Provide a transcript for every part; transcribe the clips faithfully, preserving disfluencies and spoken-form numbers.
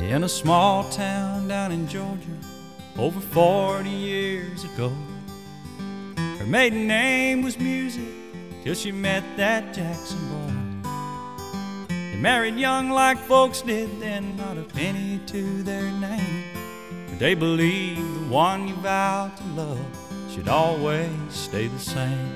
In a small town down in Georgia, over forty years ago, her maiden name was Music till she met that Jackson boy. They married young like folks did then, not a penny to their name, but they believed the one you vowed to love should always stay the same.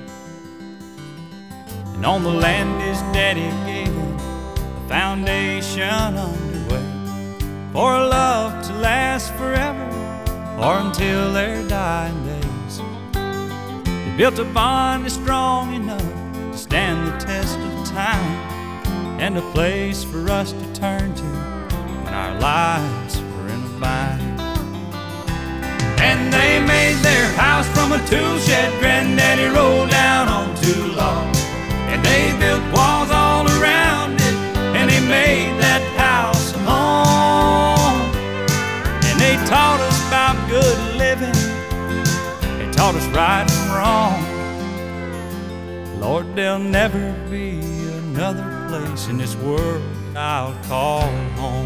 And on the land his daddy gave him a foundation underway for a love to last forever or until their dying days. They built a bond that's strong enough to stand the test of time, and a place for us to turn to when our lives were in a bind. And they made their house from a tool shed Granddaddy rolled down on two logs, and they built walls all around it, and they made that house a home. And they taught us about good living, they taught us right and wrong. Lord, there'll never be another place in this world I'll call home.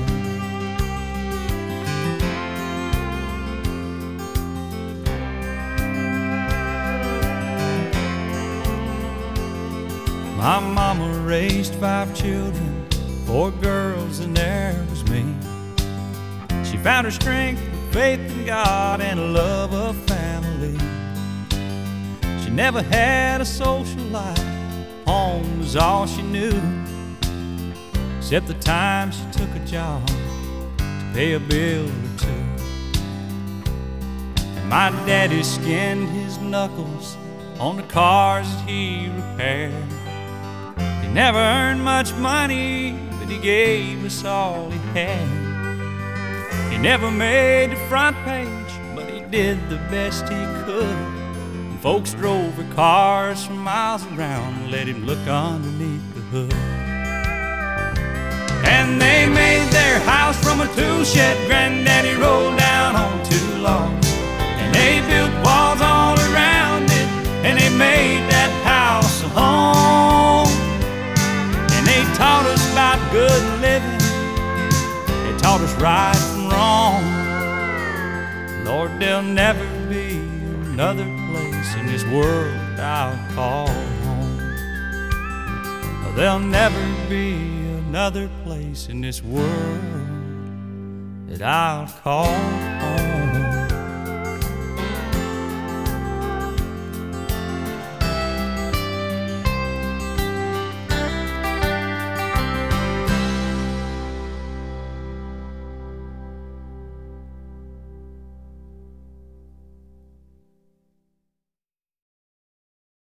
My mama raised five children, four girls and there was me. She found her strength with faith in God and a love of family. She never had a social life, home was all she knew, except the time she took a job to pay a bill or two. And my daddy skinned his knuckles on the cars that he repaired. He never earned much money, but he gave us all he had. He never made the front page, but he did the best he could. And folks drove their cars for miles around and let him look underneath the hood. And they made their house from a tool shed Granddaddy rolled down on two logs, and they built walls all around it, and they made that house a home. They taught us about good living, they taught us right from wrong. Lord, there'll never be another place in this world I'll call home. There'll never be another place in this world that I'll call home.